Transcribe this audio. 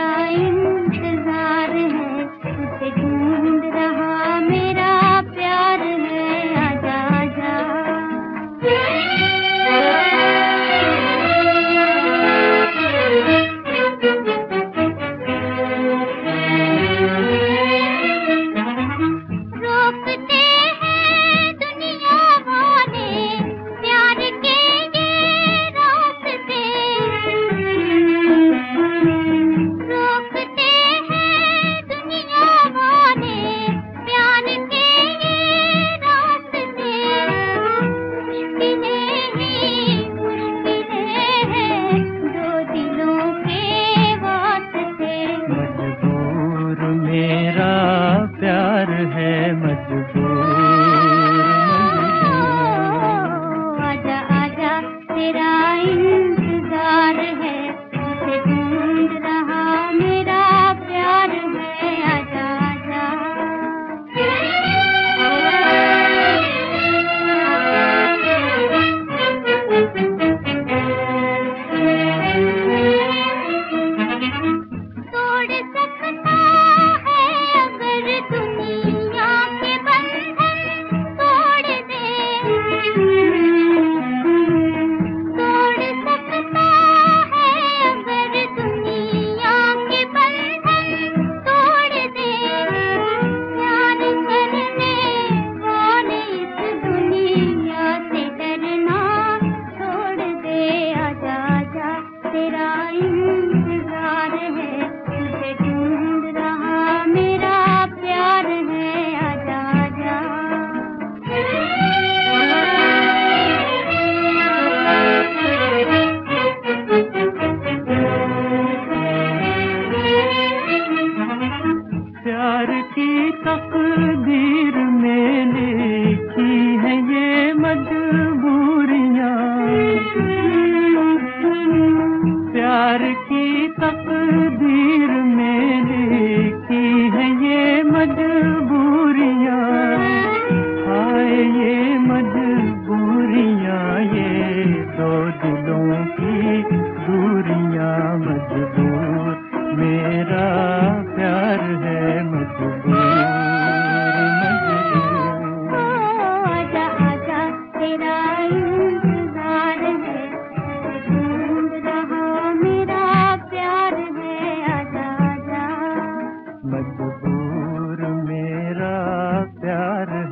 इंतजार है, तुझे ढूंढ रहा मेरा प्यार है, आजा आजा। रोकते हैं दुनिया वाले प्यार के ये रास्ते, रोकते हैं दुनिया वाले प्यार के ये रास्ते। मुश्किलें ही मुश्किलें हैं दो दिलों के वास्ते। मजबूर मेरा प्यार है, मजबूर आजा आजा तेरा इंतजार है, तुझे ढूंढ रहा मेरा प्यार है, आजा आजा। तोड़ सकता है अगर दुनिया के बंधन तोड़ दे, तोड़ सकता है अगर दुनिया के बंधन तोड़ दे। प्यार करने वाले इस दुनिया से डरना छोड़ दे, आजा आजा तेरा इंतजार है, तुझे ढूंढ रहा मेरा प्यार है, आजा आजा। प्यार की तकदीर में लिखी है ये मजबूरियां, प्यार की तकदीर में लिखी है ये मजबूरियां। हाय ये मजबूरियां, ये दो दिलों की दूरियां। मजबूर मेरा प्यार है, मजबूर मजबूर। आजा आजा तेरा इंतजार है, तुझे ढूंढ रहा मेरा प्यार है, आजा आजा। मजबूर मेरा प्यार